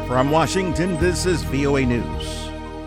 From Washington, this is VOA News.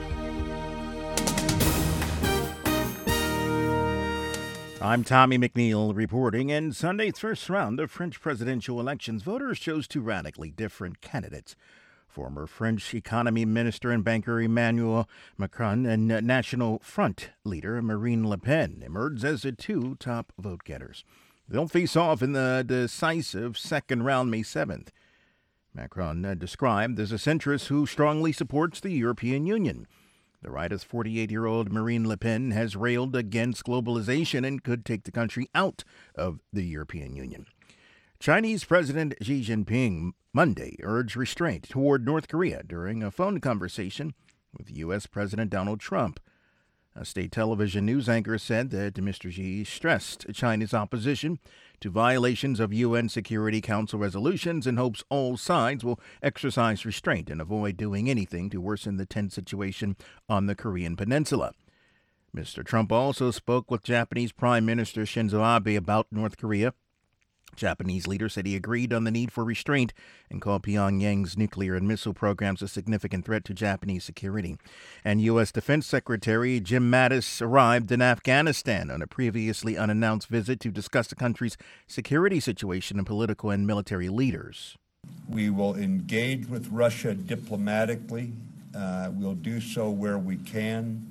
I'm Tommy McNeil reporting. In Sunday's first round of French presidential elections, voters chose two radically different candidates. Former French economy minister and banker Emmanuel Macron and National Front leader Marine Le Pen emerged as the two top vote-getters. They'll face off in the decisive second round May 7th. Macron described as a centrist who strongly supports the European Union. The rightist 48-year-old Marine Le Pen has railed against globalization and could take the country out of the European Union. Chinese President Xi Jinping Monday urged restraint toward North Korea during a phone conversation with U.S. President Donald Trump. A state television news anchor said that Mr. Xi stressed China's opposition to violations of UN Security Council resolutions and hopes all sides will exercise restraint and avoid doing anything to worsen the tense situation on the Korean peninsula. Mr. Trump also spoke with Japanese Prime Minister Shinzo Abe about North Korea. Japanese leader said he agreed on the need for restraint and called Pyongyang's nuclear and missile programs a significant threat to Japanese security. And U.S. Defense Secretary Jim Mattis arrived in Afghanistan on a previously unannounced visit to discuss the country's security situation and political and military leaders. We will engage with Russia diplomatically. We'll do so where we can.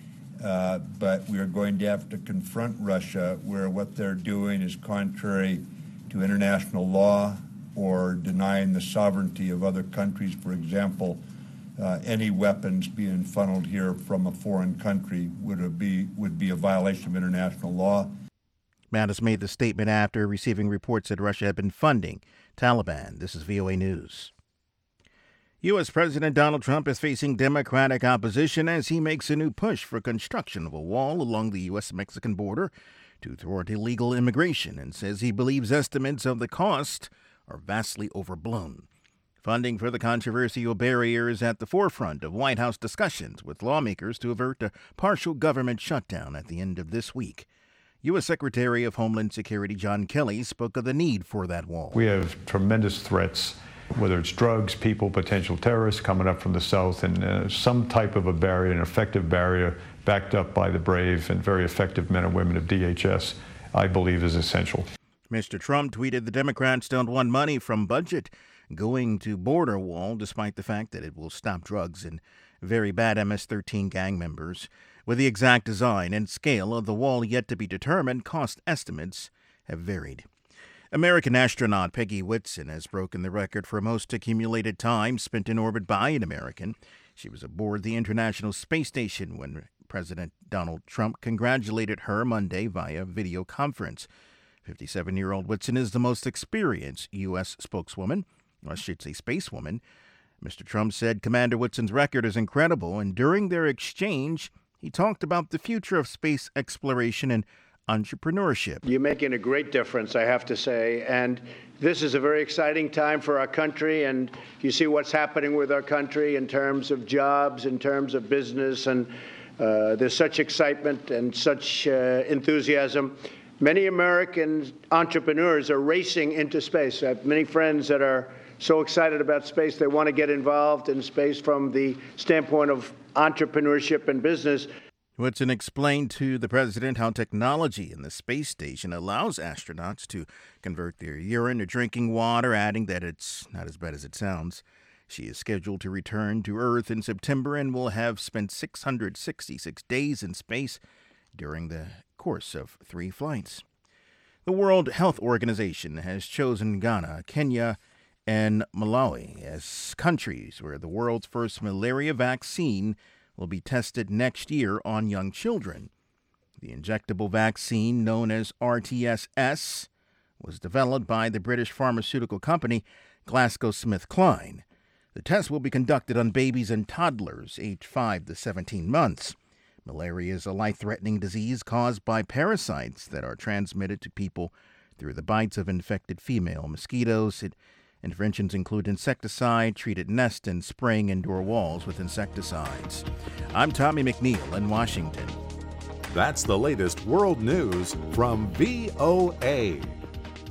But we are going to have to confront Russia where what they're doing is contrary to international law or denying the sovereignty of other countries. For example, any weapons being funneled here from a foreign country would be a violation of international law. Mattis made the statement after receiving reports that Russia had been funding Taliban. This is VOA News. U.S. President Donald Trump is facing Democratic opposition as he makes a new push for construction of a wall along the U.S.-Mexican border to thwart illegal immigration and says he believes estimates of the cost are vastly overblown. Funding for the controversial barrier is at the forefront of White House discussions with lawmakers to avert a partial government shutdown at the end of this week. U.S. Secretary of Homeland Security John Kelly spoke of the need for that wall. We have tremendous threats, whether it's drugs, people, potential terrorists coming up from the south, and some type of a barrier, an effective barrier backed up by the brave and very effective men and women of DHS, I believe is essential. Mr. Trump tweeted the Democrats don't want money from budget going to border wall, despite the fact that it will stop drugs and very bad MS-13 gang members. With the exact design and scale of the wall yet to be determined, cost estimates have varied. American astronaut Peggy Whitson has broken the record for most accumulated time spent in orbit by an American. She was aboard the International Space Station when President Donald Trump congratulated her Monday via video conference. 57-year-old Whitson is the most experienced U.S. spokeswoman, or I should say spacewoman. Mr. Trump said Commander Whitson's record is incredible, and during their exchange, he talked about the future of space exploration and entrepreneurship. You're making a great difference, I have to say, and this is a very exciting time for our country, and you see what's happening with our country in terms of jobs, in terms of business, and there's such excitement and such enthusiasm. Many American entrepreneurs are racing into space. I have many friends that are so excited about space, they want to get involved in space from the standpoint of entrepreneurship and business. Whitson explained to the president how technology in the space station allows astronauts to convert their urine to drinking water, adding that it's not as bad as it sounds. She is scheduled to return to Earth in September and will have spent 666 days in space during the course of 3 flights. The World Health Organization has chosen Ghana, Kenya, and Malawi as countries where the world's first malaria vaccine will be tested next year on young children. The injectable vaccine, known as RTS-S, was developed by the British pharmaceutical company GlaxoSmithKline. The test will be conducted on babies and toddlers aged 5 to 17 months. Malaria is a life-threatening disease caused by parasites that are transmitted to people through the bites of infected female mosquitoes. Interventions include insecticide, treated nest, and spraying indoor walls with insecticides. I'm Tommy McNeil in Washington. That's the latest world news from VOA.